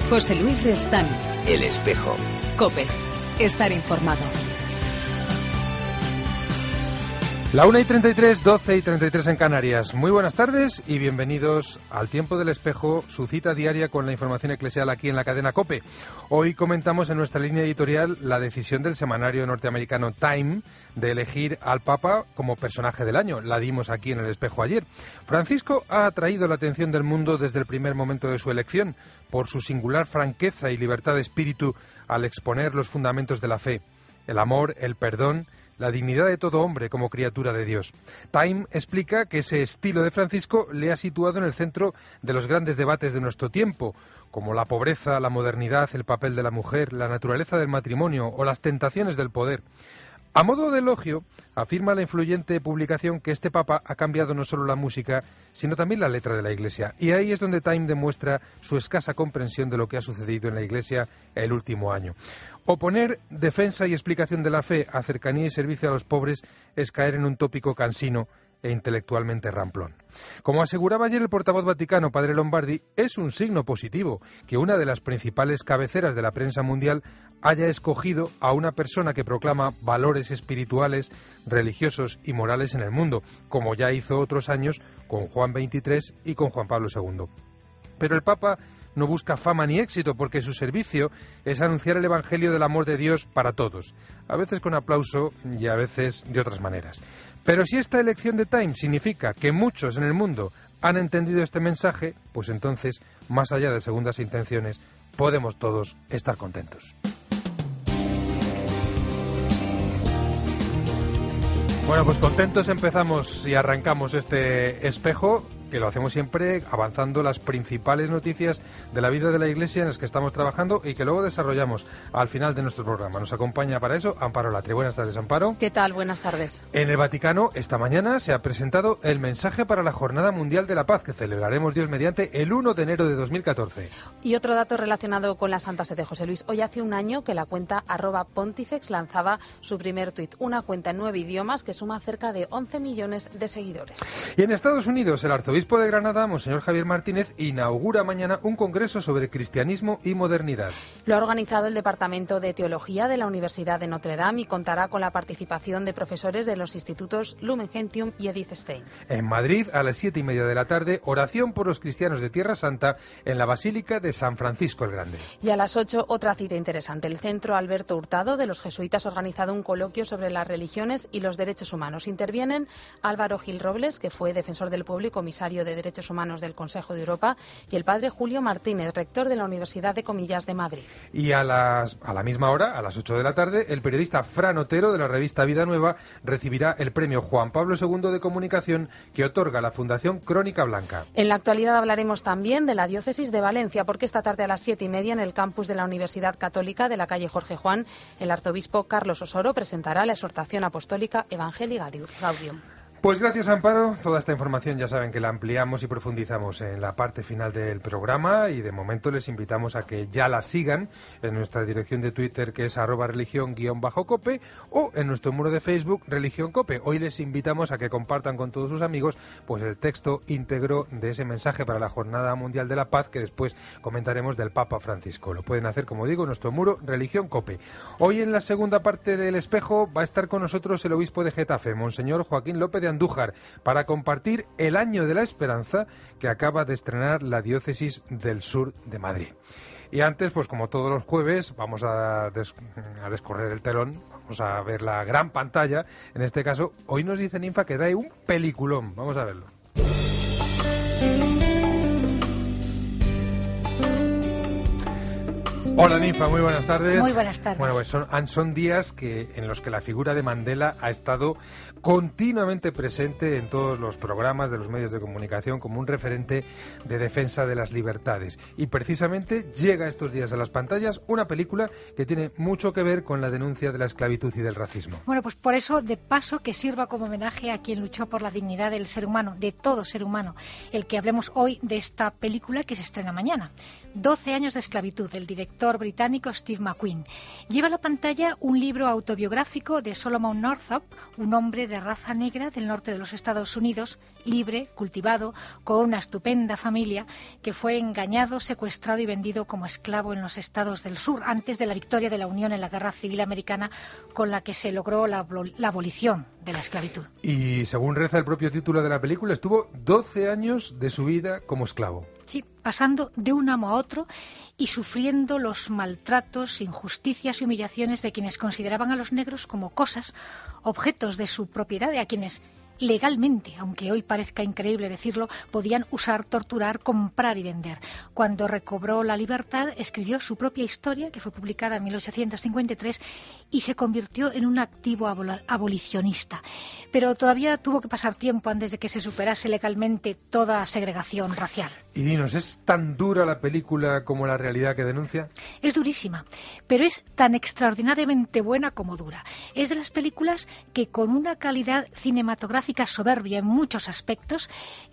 José Luis Restán. El Espejo. COPE. Estar informado. La 1:33, 12:33 en Canarias. Muy buenas tardes y bienvenidos al Tiempo del Espejo, su cita diaria con la información eclesial aquí en la cadena COPE. Hoy comentamos en nuestra línea editorial la decisión del semanario norteamericano Time de elegir al Papa como personaje del año. La dimos aquí en el Espejo ayer. Francisco ha atraído la atención del mundo desde el primer momento de su elección por su singular franqueza y libertad de espíritu al exponer los fundamentos de la fe, el amor, el perdón, la dignidad de todo hombre como criatura de Dios. Time explica que ese estilo de Francisco le ha situado en el centro de los grandes debates de nuestro tiempo, como la pobreza, la modernidad, el papel de la mujer, la naturaleza del matrimonio o las tentaciones del poder. A modo de elogio, afirma la influyente publicación que este Papa ha cambiado no solo la música, sino también la letra de la Iglesia. Y ahí es donde Time demuestra su escasa comprensión de lo que ha sucedido en la Iglesia el último año. Oponer defensa y explicación de la fe a cercanía y servicio a los pobres es caer en un tópico cansino e intelectualmente ramplón. Como aseguraba ayer el portavoz vaticano, padre Lombardi, es un signo positivo que una de las principales cabeceras de la prensa mundial haya escogido a una persona que proclama valores espirituales, religiosos y morales en el mundo, como ya hizo otros años con Juan XXIII y con Juan Pablo II. Pero el Papa no busca fama ni éxito, porque su servicio es anunciar el Evangelio del amor de Dios para todos, a veces con aplauso y a veces de otras maneras. Pero si esta elección de Time significa que muchos en el mundo han entendido este mensaje, pues entonces, más allá de segundas intenciones, podemos todos estar contentos. Bueno, pues contentos empezamos y arrancamos este espejo, que lo hacemos siempre avanzando las principales noticias de la vida de la Iglesia en las que estamos trabajando y que luego desarrollamos al final de nuestro programa. Nos acompaña para eso Amparo Latre. Buenas tardes, Amparo. ¿Qué tal? Buenas tardes. En el Vaticano, esta mañana se ha presentado el mensaje para la Jornada Mundial de la Paz, que celebraremos Dios mediante el 1 de enero de 2014. Y otro dato relacionado con la Santa Sede, José Luis. Hoy hace un año que la cuenta @Pontifex lanzaba su primer tuit, una cuenta en 9 idiomas que suma cerca de 11 millones de seguidores. Y en Estados Unidos, el arzobispo de Granada, Monseñor Javier Martínez, inaugura mañana un congreso sobre cristianismo y modernidad. Lo ha organizado el Departamento de Teología de la Universidad de Notre Dame y contará con la participación de profesores de los institutos Lumen Gentium y Edith Stein. En Madrid, a las 7:30 de la tarde, oración por los cristianos de Tierra Santa en la Basílica de San Francisco el Grande. Y a las 8, otra cita interesante. El Centro Alberto Hurtado de los Jesuitas ha organizado un coloquio sobre las religiones y los derechos humanos. Intervienen Álvaro Gil Robles, que fue defensor del pueblo y comisario de Derechos Humanos del Consejo de Europa, y el padre Julio Martínez, rector de la Universidad de Comillas de Madrid. Y a la misma hora, a las 8 de la tarde, el periodista Fran Otero de la revista Vida Nueva recibirá el premio Juan Pablo II de Comunicación que otorga la Fundación Crónica Blanca. En la actualidad hablaremos también de la diócesis de Valencia, porque esta tarde a las 7:30 en el campus de la Universidad Católica de la calle Jorge Juan, el arzobispo Carlos Osoro presentará la exhortación apostólica Evangelii Gaudium. Pues gracias, Amparo. Toda esta información ya saben que la ampliamos y profundizamos en la parte final del programa, y de momento les invitamos a que ya la sigan en nuestra dirección de Twitter, que es @religión_cope, o en nuestro muro de Facebook Religión Cope. Hoy les invitamos a que compartan con todos sus amigos pues el texto íntegro de ese mensaje para la Jornada Mundial de la Paz, que después comentaremos del Papa Francisco. Lo pueden hacer, como digo, en nuestro muro Religión Cope. Hoy en la segunda parte del espejo va a estar con nosotros el obispo de Getafe, Monseñor Joaquín López de Andújar, para compartir el Año de la Esperanza que acaba de estrenar la Diócesis del Sur de Madrid. Y antes, pues como todos los jueves, vamos a descorrer el telón, vamos a ver la gran pantalla. En este caso, hoy nos dice Ninfa que trae un peliculón. Vamos a verlo. Hola, Ninfa, muy buenas tardes. Muy buenas tardes. Bueno, pues son días en los que la figura de Mandela ha estado continuamente presente en todos los programas de los medios de comunicación como un referente de defensa de las libertades. Y precisamente llega estos días a las pantallas una película que tiene mucho que ver con la denuncia de la esclavitud y del racismo. Bueno, pues por eso, de paso, que sirva como homenaje a quien luchó por la dignidad del ser humano, de todo ser humano, el que hablemos hoy de esta película que se estrena mañana. 12 años de esclavitud. El director escritor británico Steve McQueen. Lleva a la pantalla un libro autobiográfico de Solomon Northup, un hombre de raza negra del norte de los Estados Unidos, libre, cultivado, con una estupenda familia, que fue engañado, secuestrado y vendido como esclavo en los estados del sur, antes de la victoria de la Unión en la Guerra Civil Americana, con la que se logró la abolición de la esclavitud. Y según reza el propio título de la película, estuvo 12 años de su vida como esclavo. Sí, pasando de un amo a otro y sufriendo los maltratos, injusticias y humillaciones de quienes consideraban a los negros como cosas, objetos de su propiedad, de a quienes legalmente, aunque hoy parezca increíble decirlo, podían usar, torturar, comprar y vender. Cuando recobró la libertad, escribió su propia historia, que fue publicada en 1853, y se convirtió en un activo abolicionista. Pero todavía tuvo que pasar tiempo antes de que se superase legalmente toda segregación racial. Y dinos, ¿es tan dura la película como la realidad que denuncia? Es durísima, pero es tan extraordinariamente buena como dura. Es de las películas que con una calidad cinematográfica soberbia en muchos aspectos,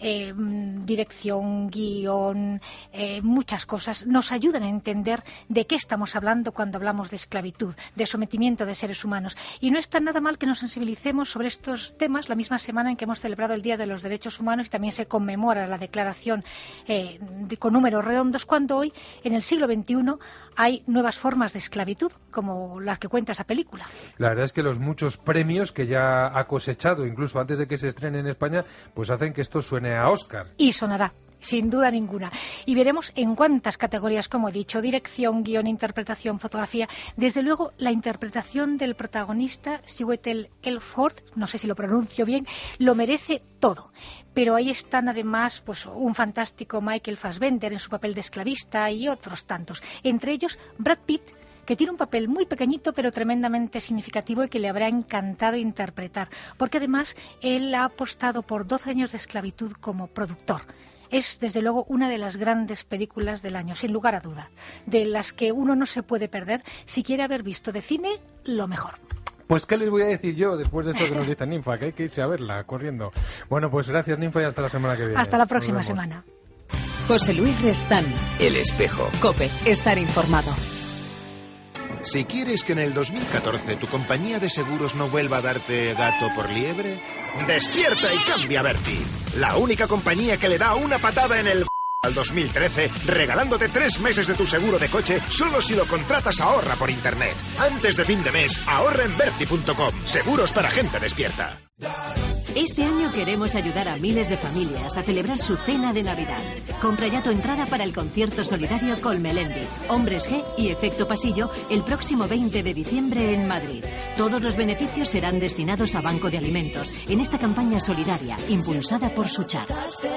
dirección, guión, muchas cosas, nos ayudan a entender de qué estamos hablando cuando hablamos de esclavitud, de sometimiento de seres humanos. Y no está nada mal que nos sensibilicemos sobre estos temas la misma semana en que hemos celebrado el Día de los Derechos Humanos y también se conmemora la declaración con números redondos, cuando hoy, en el siglo XXI, hay nuevas formas de esclavitud, como las que cuenta esa película. La verdad es que los muchos premios que ya ha cosechado, incluso antes de que se estrene en España, pues hacen que esto suene a Oscar. Y sonará, sin duda ninguna. Y veremos en cuántas categorías, como he dicho: dirección, guión, interpretación, fotografía. Desde luego, la interpretación del protagonista, Chiwetel Ejiofor, no sé si lo pronuncio bien, lo merece todo. Pero ahí están además pues un fantástico Michael Fassbender en su papel de esclavista y otros tantos. Entre ellos, Brad Pitt, que tiene un papel muy pequeñito pero tremendamente significativo y que le habrá encantado interpretar, porque además él ha apostado por 12 años de esclavitud como productor. Es, desde luego, una de las grandes películas del año, sin lugar a duda, de las que uno no se puede perder si quiere haber visto de cine lo mejor. Pues qué les voy a decir yo después de esto que nos dice Ninfa, que hay que irse a verla corriendo. Bueno, pues gracias, Ninfa, y hasta la semana que viene. Hasta la próxima semana. José Luis Restán. El Espejo. COPE. Estar informado. Si quieres que en el 2014 tu compañía de seguros no vuelva a darte gato por liebre, despierta y cambia a Berti. La única compañía que le da una patada en el al 2013, regalándote 3 meses de tu seguro de coche solo si lo contratas a Ahorra por internet. Antes de fin de mes, ahorra en Berti.com. Seguros para gente despierta. Este año queremos ayudar a miles de familias a celebrar su cena de Navidad. Compra ya tu entrada para el concierto solidario con Melendi, Hombres G y Efecto Pasillo el próximo 20 de diciembre en Madrid. Todos los beneficios serán destinados a Banco de Alimentos en esta campaña solidaria impulsada por Suchar.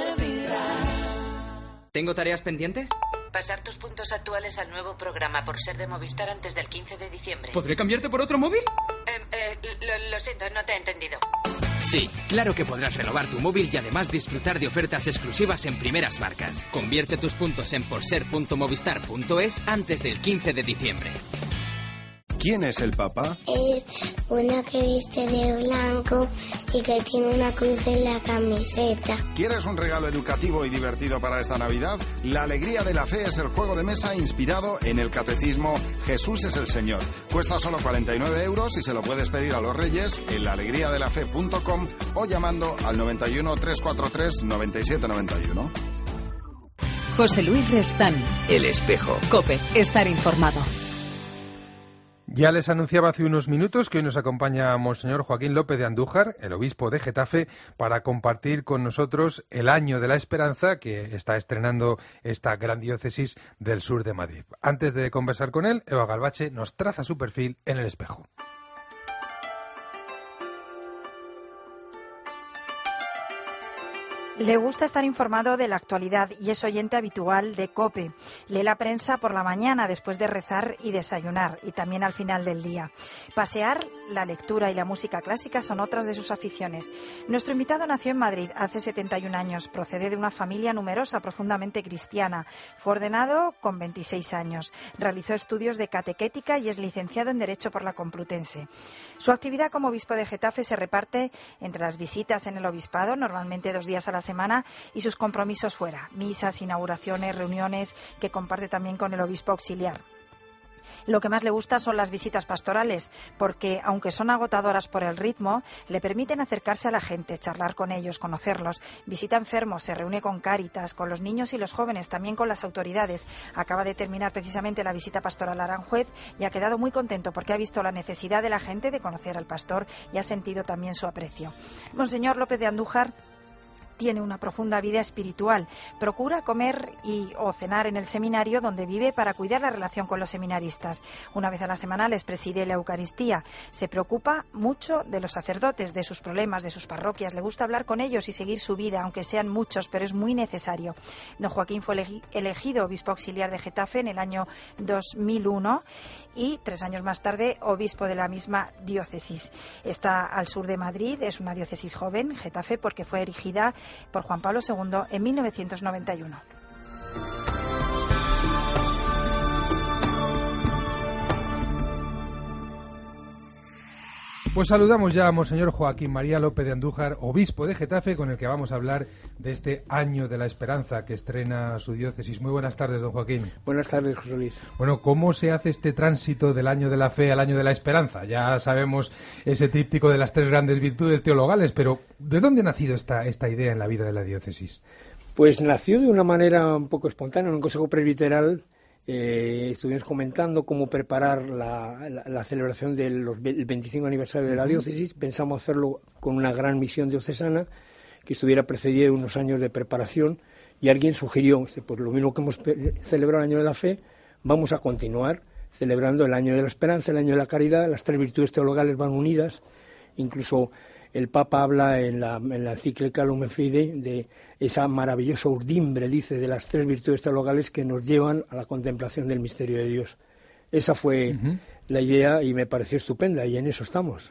¿Tengo tareas pendientes? Pasar tus puntos actuales al nuevo programa por ser de Movistar antes del 15 de diciembre. ¿Podré cambiarte por otro móvil? Lo siento, no te he entendido. Sí, claro que podrás renovar tu móvil y además disfrutar de ofertas exclusivas en primeras marcas. Convierte tus puntos en porser.movistar.es antes del 15 de diciembre. ¿Quién es el Papa? Es una que viste de blanco y que tiene una cruz en la camiseta. ¿Quieres un regalo educativo y divertido para esta Navidad? La Alegría de la Fe es el juego de mesa inspirado en el catecismo Jesús es el Señor. Cuesta solo 49 euros y se lo puedes pedir a los Reyes en laalegriadelafe.com o llamando al 91 343 9791. José Luis Restán. El Espejo. COPE. Estar informado. Ya les anunciaba hace unos minutos que hoy nos acompaña Monseñor Joaquín López de Andújar, el obispo de Getafe, para compartir con nosotros el Año de la Esperanza que está estrenando esta gran diócesis del sur de Madrid. Antes de conversar con él, Eva Galvache nos traza su perfil en El Espejo. Le gusta estar informado de la actualidad y es oyente habitual de COPE. Lee la prensa por la mañana después de rezar y desayunar y también al final del día. Pasear, la lectura y la música clásica son otras de sus aficiones. Nuestro invitado nació en Madrid hace 71 años. Procede de una familia numerosa, profundamente cristiana. Fue ordenado con 26 años. Realizó estudios de catequética y es licenciado en Derecho por la Complutense. Su actividad como obispo de Getafe se reparte entre las visitas en el obispado, normalmente 2 días a la semana, y sus compromisos fuera, misas, inauguraciones, reuniones que comparte también con el obispo auxiliar. Lo que más le gusta son las visitas pastorales, porque aunque son agotadoras por el ritmo, le permiten acercarse a la gente, charlar con ellos, conocerlos. Visita enfermos, se reúne con Cáritas, con los niños y los jóvenes, también con las autoridades. Acaba de terminar precisamente la visita pastoral a Aranjuez y ha quedado muy contento porque ha visto la necesidad de la gente de conocer al pastor y ha sentido también su aprecio. Monseñor López de Andújar tiene una profunda vida espiritual. Procura comer o cenar en el seminario donde vive para cuidar la relación con los seminaristas. Una vez a la semana les preside la Eucaristía. Se preocupa mucho de los sacerdotes, de sus problemas, de sus parroquias. Le gusta hablar con ellos y seguir su vida, aunque sean muchos, pero es muy necesario. Don Joaquín fue elegido obispo auxiliar de Getafe en el año 2001 y 3 años más tarde obispo de la misma diócesis. Está al sur de Madrid, es una diócesis joven, Getafe, porque fue erigida por Juan Pablo II en 1991. Pues saludamos ya a Monseñor Joaquín María López de Andújar, obispo de Getafe, con el que vamos a hablar de este Año de la Esperanza que estrena su diócesis. Muy buenas tardes, don Joaquín. Buenas tardes, José Luis. Bueno, ¿cómo se hace este tránsito del Año de la Fe al Año de la Esperanza? Ya sabemos ese tríptico de las 3 grandes virtudes teologales, pero ¿de dónde ha nacido esta idea en la vida de la diócesis? Pues nació de una manera un poco espontánea en un consejo presbiteral. Estuvimos comentando cómo preparar la celebración del 25 aniversario de la diócesis. Pensamos hacerlo con una gran misión diocesana que estuviera precedida de unos años de preparación, y alguien sugirió, pues lo mismo que hemos celebrado el Año de la Fe, vamos a continuar celebrando el Año de la Esperanza, el Año de la Caridad. Las 3 virtudes teologales van unidas. Incluso el Papa habla en la encíclica Lumen Fidei de esa maravillosa urdimbre, dice, de las 3 virtudes teologales que nos llevan a la contemplación del misterio de Dios. Esa fue la idea y me pareció estupenda, y en eso estamos.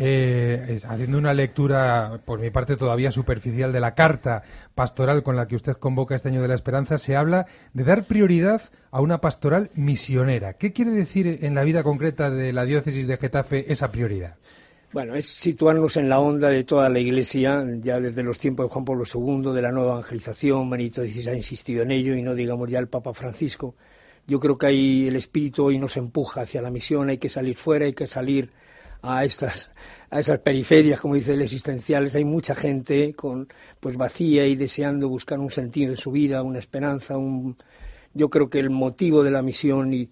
Haciendo una lectura, por mi parte todavía superficial, de la carta pastoral con la que usted convoca este Año de la Esperanza, se habla de dar prioridad a una pastoral misionera. ¿Qué quiere decir en la vida concreta de la diócesis de Getafe esa prioridad? Bueno, es situarnos en la onda de toda la Iglesia, ya desde los tiempos de Juan Pablo II, de la nueva evangelización. Benedicto XVI ha insistido en ello, y no digamos ya el Papa Francisco. Yo creo que ahí el Espíritu hoy nos empuja hacia la misión. Hay que salir fuera, hay que salir a esas periferias, como dice, existenciales. Hay mucha gente pues vacía y deseando buscar un sentido en su vida, una esperanza, Yo creo que el motivo de la misión y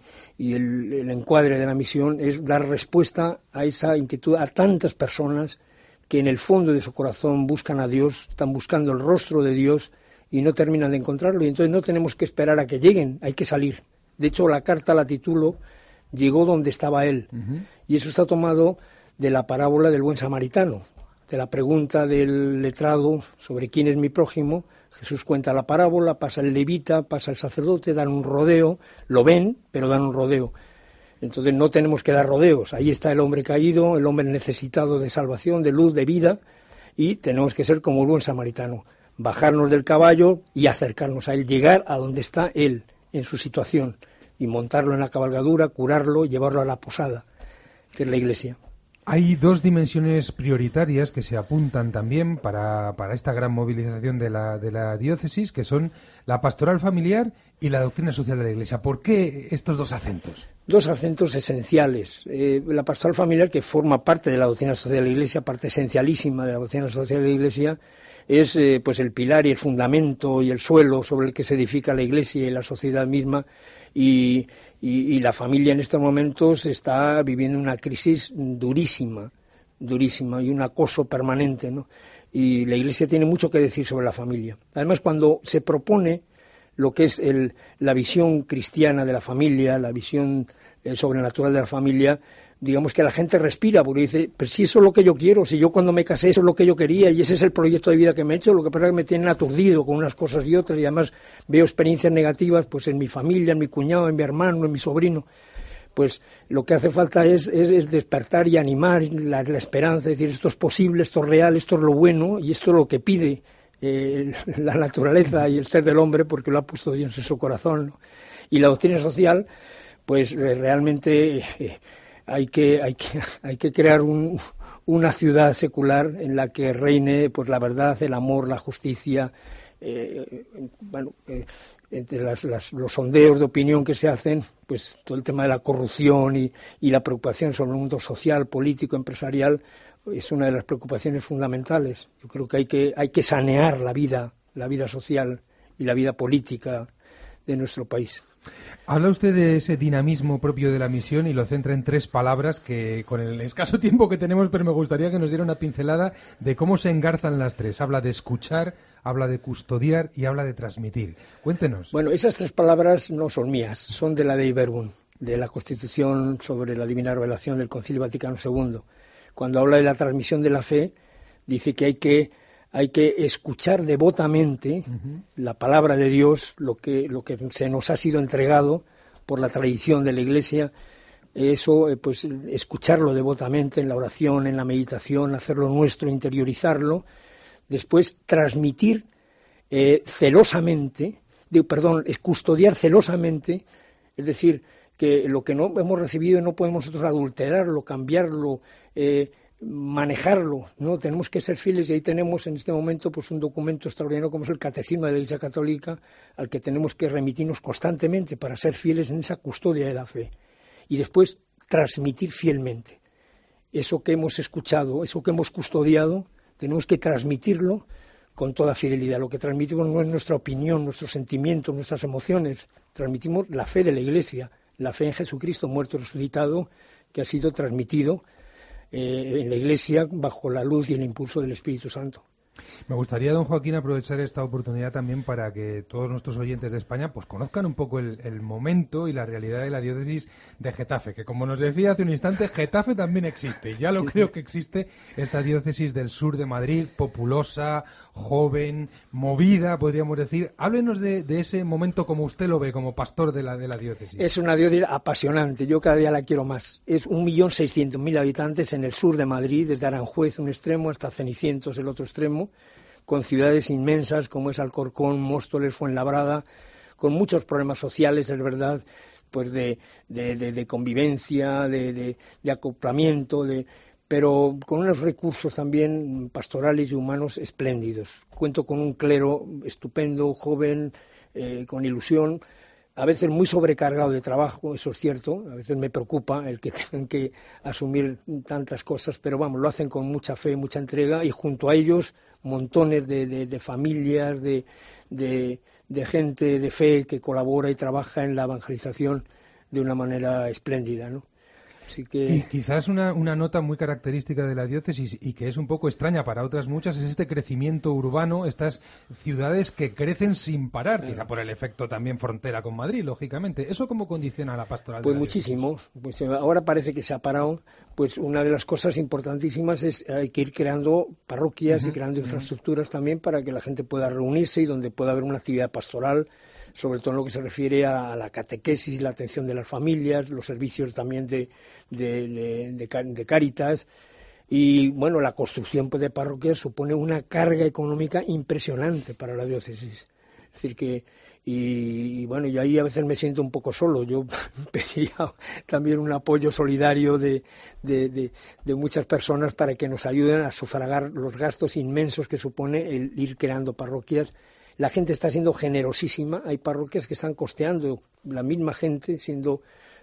el encuadre de la misión es dar respuesta a esa inquietud a tantas personas que en el fondo de su corazón buscan a Dios, están buscando el rostro de Dios y no terminan de encontrarlo, y entonces no tenemos que esperar a que lleguen, hay que salir. De hecho, la carta la titulo Llegó donde estaba él, y eso está tomado de la parábola del buen samaritano, de la pregunta del letrado sobre quién es mi prójimo. Jesús cuenta la parábola, pasa el levita, pasa el sacerdote, dan un rodeo, lo ven, pero dan un rodeo. Entonces no tenemos que dar rodeos. Ahí está el hombre caído, el hombre necesitado de salvación, de luz, de vida, y tenemos que ser como el buen samaritano, bajarnos del caballo y acercarnos a él, llegar a donde está él, en su situación, y montarlo en la cabalgadura, curarlo, llevarlo a la posada, que es la Iglesia. Hay 2 dimensiones prioritarias que se apuntan también para esta gran movilización de la diócesis, que son la pastoral familiar y la doctrina social de la Iglesia. ¿Por qué estos 2 acentos? 2 acentos esenciales. La pastoral familiar, que forma parte de la doctrina social de la Iglesia, parte esencialísima de la doctrina social de la Iglesia, es pues el pilar y el fundamento y el suelo sobre el que se edifica la Iglesia y la sociedad misma. Y la familia en estos momentos está viviendo una crisis durísima y un acoso permanente, ¿no? Y la Iglesia tiene mucho que decir sobre la familia. Además, cuando se propone lo que es la visión cristiana de la familia, la visión sobrenatural de la familia, digamos que la gente respira, porque dice, pero si eso es lo que yo quiero, si yo cuando me casé eso es lo que yo quería y ese es el proyecto de vida que me he hecho, lo que pasa es que me tienen aturdido con unas cosas y otras, y además veo experiencias negativas pues en mi familia, en mi cuñado, en mi hermano, en mi sobrino. Pues lo que hace falta es despertar y animar la esperanza, es decir, esto es posible, esto es real, esto es lo bueno y esto es lo que pide la naturaleza y el ser del hombre, porque lo ha puesto Dios en su corazón, ¿no? Y la doctrina social, pues realmente hay que crear una ciudad secular en la que reine pues la verdad, el amor, la justicia, entre los sondeos de opinión que se hacen, pues todo el tema de la corrupción y la preocupación sobre el mundo social, político, empresarial, es una de las preocupaciones fundamentales. Yo creo que hay que sanear la vida social y la vida política de nuestro país. Habla usted de ese dinamismo propio de la misión y lo centra en 3 palabras que con el escaso tiempo que tenemos, pero me gustaría que nos diera una pincelada de cómo se engarzan las 3. Habla de escuchar, habla de custodiar y habla de transmitir. Cuéntenos. Bueno, esas 3 palabras no son mías, son de la Dei Verbum, de la Constitución sobre la Divina Revelación del Concilio Vaticano II. Cuando habla de la transmisión de la fe, dice que hay que escuchar devotamente la palabra de Dios, lo que se nos ha sido entregado por la tradición de la Iglesia, eso, pues escucharlo devotamente en la oración, en la meditación, hacerlo nuestro, interiorizarlo, después transmitir custodiar celosamente, es decir, que lo que no hemos recibido no podemos nosotros adulterarlo, cambiarlo, manejarlo, ¿no? Tenemos que ser fieles y ahí tenemos en este momento pues un documento extraordinario como es el Catecismo de la Iglesia Católica al que tenemos que remitirnos constantemente para ser fieles en esa custodia de la fe y después transmitir fielmente eso que hemos escuchado, eso que hemos custodiado, tenemos que transmitirlo con toda fidelidad. Lo que transmitimos no es nuestra opinión, nuestros sentimientos, nuestras emociones, transmitimos la fe de la Iglesia, la fe en Jesucristo muerto y resucitado que ha sido transmitido en la Iglesia bajo la luz y el impulso del Espíritu Santo. Me gustaría, don Joaquín, aprovechar esta oportunidad también para que todos nuestros oyentes de España pues conozcan un poco el momento y la realidad de la diócesis de Getafe, que como nos decía hace un instante, Getafe también existe, ya lo creo que existe esta diócesis del sur de Madrid, populosa, joven, movida, podríamos decir. Háblenos de ese momento como usted lo ve, como pastor de la diócesis. Es una diócesis apasionante, yo cada día la quiero más. Es 1.600.000 habitantes en el sur de Madrid, desde Aranjuez un extremo hasta Cenicientos el otro extremo, con ciudades inmensas como es Alcorcón, Móstoles, Fuenlabrada, con muchos problemas sociales, es verdad, pues de convivencia, de acoplamiento, pero con unos recursos también pastorales y humanos espléndidos. Cuento con un clero estupendo, joven, con ilusión, a veces muy sobrecargado de trabajo, eso es cierto, a veces me preocupa el que tengan que asumir tantas cosas, pero vamos, lo hacen con mucha fe, mucha entrega, y junto a ellos montones de familias, de gente de fe que colabora y trabaja en la evangelización de una manera espléndida, ¿no? Así que... Y quizás una nota muy característica de la diócesis y que es un poco extraña para otras muchas es este crecimiento urbano, estas ciudades que crecen sin parar, quizá por el efecto también frontera con Madrid, lógicamente. ¿Eso cómo condiciona la pastoral? Pues muchísimo. Pues ahora parece que se ha parado. Pues una de las cosas importantísimas es hay que ir creando parroquias y creando infraestructuras también para que la gente pueda reunirse y donde pueda haber una actividad pastoral, sobre todo en lo que se refiere a la catequesis, la atención de las familias, los servicios también de Cáritas. Y bueno, la construcción de parroquias supone una carga económica impresionante para la diócesis. Es decir que, y bueno, yo ahí a veces me siento un poco solo. Yo pediría también un apoyo solidario de muchas personas para que nos ayuden a sufragar los gastos inmensos que supone el ir creando parroquias. La gente está siendo generosísima, hay parroquias que están costeando, la misma gente, siendo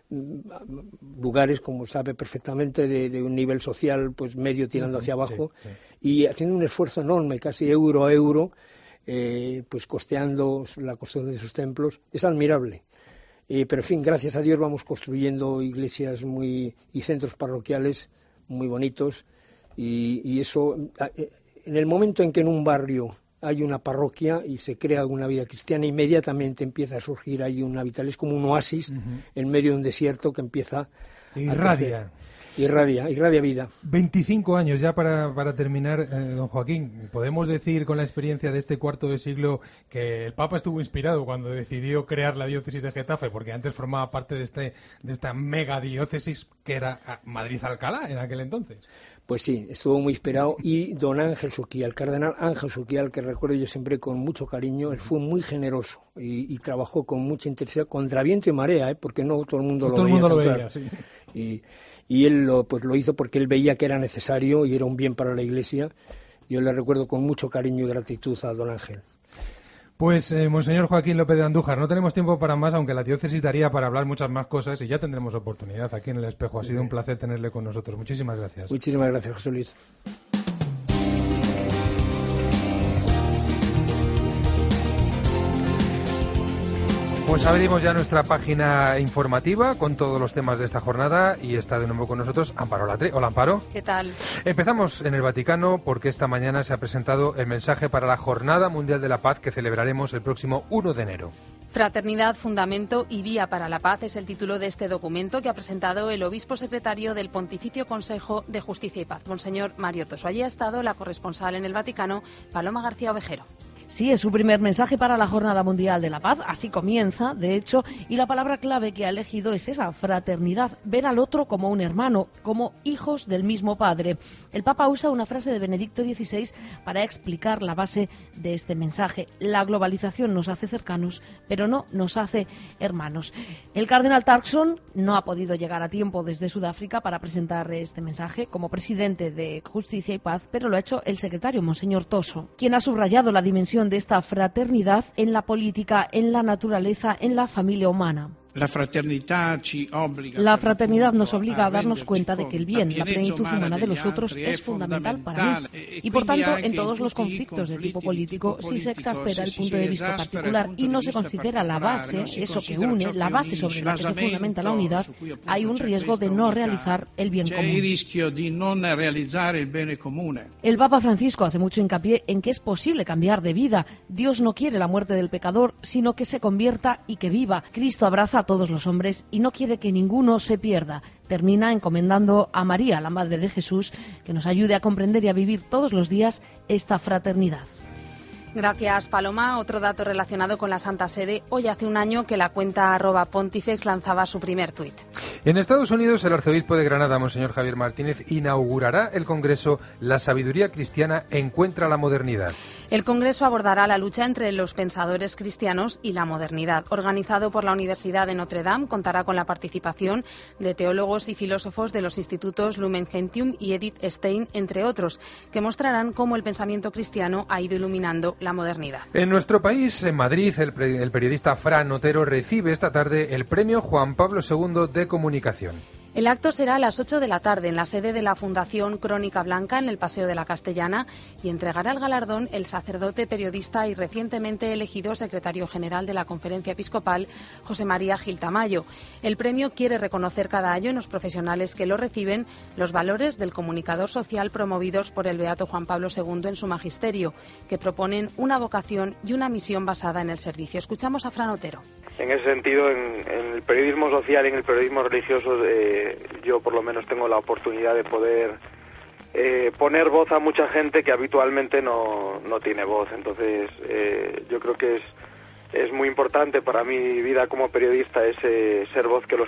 lugares, como sabe perfectamente, de un nivel social pues medio tirando hacia abajo, y haciendo un esfuerzo enorme, casi euro a euro, pues costeando la construcción de sus templos. Es admirable. Pero en fin, gracias a Dios vamos construyendo iglesias y centros parroquiales muy bonitos, y eso, en el momento en que en un barrio hay una parroquia y se crea alguna vida cristiana, inmediatamente empieza a surgir ahí una vital, es como un oasis en medio de un desierto que empieza irradia vida. 25 años ya para terminar, don Joaquín. ¿Podemos decir con la experiencia de este cuarto de siglo que el Papa estuvo inspirado cuando decidió crear la diócesis de Getafe? Porque antes formaba parte de esta mega diócesis que era Madrid-Alcalá en aquel entonces. Pues sí, estuvo muy inspirado, y don Ángel Suquía, el cardenal Ángel Suquía, que recuerdo yo siempre con mucho cariño, él fue muy generoso y trabajó con mucha intensidad, contra viento y marea, porque no todo el mundo lo veía. Sí. Y él lo hizo porque él veía que era necesario y era un bien para la Iglesia. Yo le recuerdo con mucho cariño y gratitud a don Ángel. Pues, Monseñor Joaquín López de Andújar, no tenemos tiempo para más, aunque la diócesis daría para hablar muchas más cosas y ya tendremos oportunidad aquí en El Espejo. Ha sido un placer tenerle con nosotros. Muchísimas gracias. Muchísimas gracias, José Luis. Pues abrimos ya nuestra página informativa con todos los temas de esta jornada y está de nuevo con nosotros Amparo Latre. Hola, Amparo. ¿Qué tal? Empezamos en el Vaticano porque esta mañana se ha presentado el mensaje para la Jornada Mundial de la Paz que celebraremos el próximo 1 de enero. Fraternidad, Fundamento y Vía para la Paz es el título de este documento que ha presentado el obispo secretario del Pontificio Consejo de Justicia y Paz, Monseñor Mario Toso. Allí ha estado la corresponsal en el Vaticano, Paloma García Ovejero. Sí, es su primer mensaje para la Jornada Mundial de la Paz. Así comienza, de hecho, y la palabra clave que ha elegido es esa, fraternidad, ver al otro como un hermano, como hijos del mismo Padre. El Papa usa una frase de Benedicto XVI para explicar la base de este mensaje. La globalización nos hace cercanos, pero no nos hace hermanos. El cardenal Turkson no ha podido llegar a tiempo desde Sudáfrica para presentar este mensaje como presidente de Justicia y Paz, pero lo ha hecho el secretario, Monseñor Toso, quien ha subrayado la dimensión de esta fraternidad en la política, en la naturaleza, en la familia humana. La fraternidad nos obliga a darnos cuenta de que el bien, la plenitud humana de los otros es fundamental para mí. Y por tanto, en todos los conflictos de tipo político, si se exaspera el punto de vista particular y no se considera la base, eso que une, la base sobre la que se fundamenta la unidad, hay un riesgo de no realizar el bien común. El Papa Francisco hace mucho hincapié en que es posible cambiar de vida. Dios no quiere la muerte del pecador, sino que se convierta y que viva. Cristo abraza a todos los hombres y no quiere que ninguno se pierda. Termina encomendando a María, la Madre de Jesús, que nos ayude a comprender y a vivir todos los días esta fraternidad. Gracias, Paloma. Otro dato relacionado con la Santa Sede. Hoy hace un año que la cuenta @Pontifex lanzaba su primer tuit. En Estados Unidos, el arzobispo de Granada, Monseñor Javier Martínez, inaugurará el congreso La sabiduría cristiana encuentra la modernidad. El congreso abordará la lucha entre los pensadores cristianos y la modernidad. Organizado por la Universidad de Notre Dame, contará con la participación de teólogos y filósofos de los institutos Lumen Gentium y Edith Stein, entre otros, que mostrarán cómo el pensamiento cristiano ha ido iluminando la modernidad. En nuestro país, en Madrid, el periodista Fran Otero recibe esta tarde el premio Juan Pablo II de Comunicación. El acto será a las 8 de la tarde en la sede de la Fundación Crónica Blanca en el Paseo de la Castellana y entregará el galardón el sacerdote, periodista y recientemente elegido secretario general de la Conferencia Episcopal, José María Gil Tamayo. El premio quiere reconocer cada año en los profesionales que lo reciben los valores del comunicador social promovidos por el Beato Juan Pablo II en su magisterio, que proponen una vocación y una misión basada en el servicio. Escuchamos a Fran Otero. En ese sentido, en el periodismo social y en el periodismo religioso, yo por lo menos tengo la oportunidad de poder poner voz a mucha gente que habitualmente no tiene voz. Entonces, yo creo que es muy importante para mi vida como periodista ese ser voz de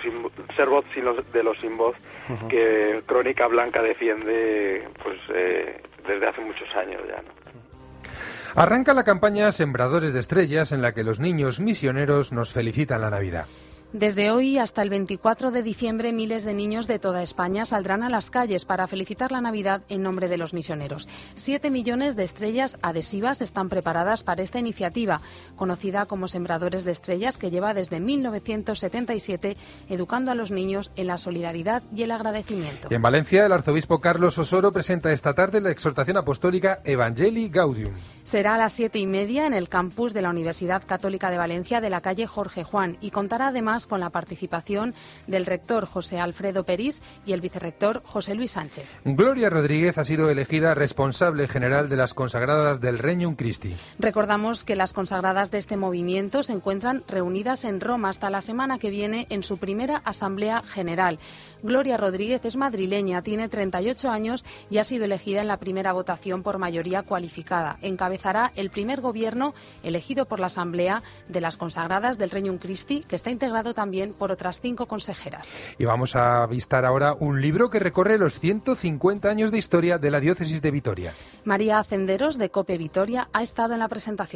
los sin voz, uh-huh, que Crónica Blanca defiende pues desde hace muchos años ya, ¿no? Arranca la campaña Sembradores de Estrellas, en la que los niños misioneros nos felicitan la Navidad. Desde hoy hasta el 24 de diciembre, miles de niños de toda España saldrán a las calles para felicitar la Navidad en nombre de los misioneros. 7 millones de estrellas adhesivas están preparadas para esta iniciativa, conocida como Sembradores de Estrellas, que lleva desde 1977 educando a los niños en la solidaridad y el agradecimiento. En Valencia, el arzobispo Carlos Osoro presenta esta tarde la exhortación apostólica Evangelii Gaudium. Será a las 7:30 en el campus de la Universidad Católica de Valencia de la calle Jorge Juan y contará además con la participación del rector José Alfredo Peris y el vicerrector José Luis Sánchez. Gloria Rodríguez ha sido elegida responsable general de las consagradas del Regnum Christi. Recordamos que las consagradas de este movimiento se encuentran reunidas en Roma hasta la semana que viene en su primera asamblea general. Gloria Rodríguez es madrileña, tiene 38 años y ha sido elegida en la primera votación por mayoría cualificada. Encabezará el primer gobierno elegido por la asamblea de las consagradas del Regnum Christi, que está integrado también por otras 5 consejeras. Y vamos a visitar ahora un libro que recorre los 150 años de historia de la diócesis de Vitoria. María Cenderos, de COPE Vitoria, ha estado en la presentación.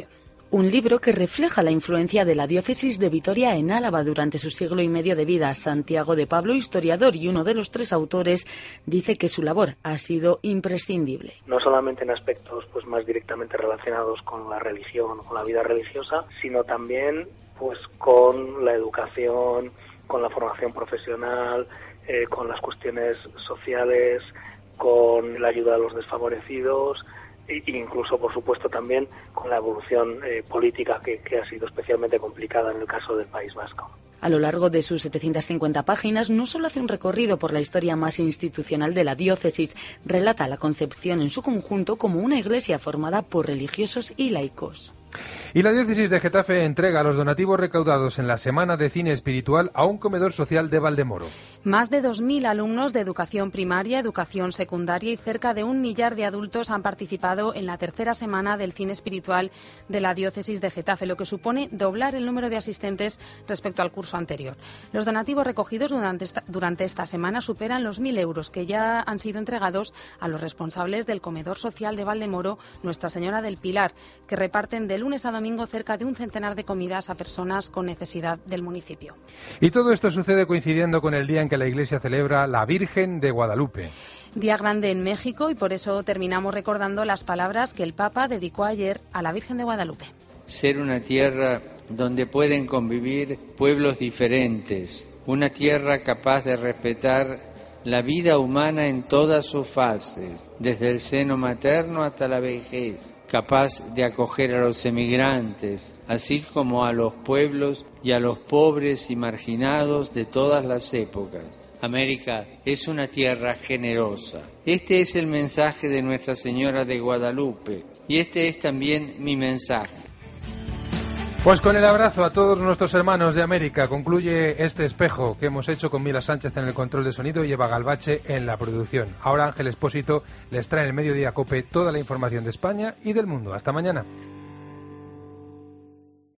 un libro que refleja la influencia de la diócesis de Vitoria en Álava durante su siglo y medio de vida. Santiago de Pablo, historiador y uno de los 3 autores, dice que su labor ha sido imprescindible. No solamente en aspectos pues más directamente relacionados con la religión, con la vida religiosa, sino también pues con la educación, con la formación profesional, con las cuestiones sociales, con la ayuda a los desfavorecidos e incluso, por supuesto, también con la evolución política que ha sido especialmente complicada en el caso del País Vasco. A lo largo de sus 750 páginas no solo hace un recorrido por la historia más institucional de la diócesis, relata la concepción en su conjunto como una iglesia formada por religiosos y laicos. Y la diócesis de Getafe entrega los donativos recaudados en la Semana de Cine Espiritual a un comedor social de Valdemoro. Más de 2.000 alumnos de educación primaria, educación secundaria y cerca de 1 millar de adultos han participado en la 3ª semana del cine espiritual de la diócesis de Getafe, lo que supone doblar el número de asistentes respecto al curso anterior. Los donativos recogidos durante esta semana superan los 1.000 euros que ya han sido entregados a los responsables del comedor social de Valdemoro, Nuestra Señora del Pilar, que reparten de lunes a domingo cerca de un centenar de comidas a personas con necesidad del municipio. Y todo esto sucede coincidiendo con el día en que la Iglesia celebra la Virgen de Guadalupe. Día grande en México, y por eso terminamos recordando las palabras que el Papa dedicó ayer a la Virgen de Guadalupe. Ser una tierra donde pueden convivir pueblos diferentes, una tierra capaz de respetar la vida humana en todas sus fases, desde el seno materno hasta la vejez, capaz de acoger a los emigrantes, así como a los pueblos y a los pobres y marginados de todas las épocas. América es una tierra generosa. Este es el mensaje de Nuestra Señora de Guadalupe, y este es también mi mensaje. Pues con el abrazo a todos nuestros hermanos de América concluye este espejo que hemos hecho con Mila Sánchez en el control de sonido y Eva Galvache en la producción. Ahora Ángel Expósito les trae en el Mediodía COPE toda la información de España y del mundo. Hasta mañana.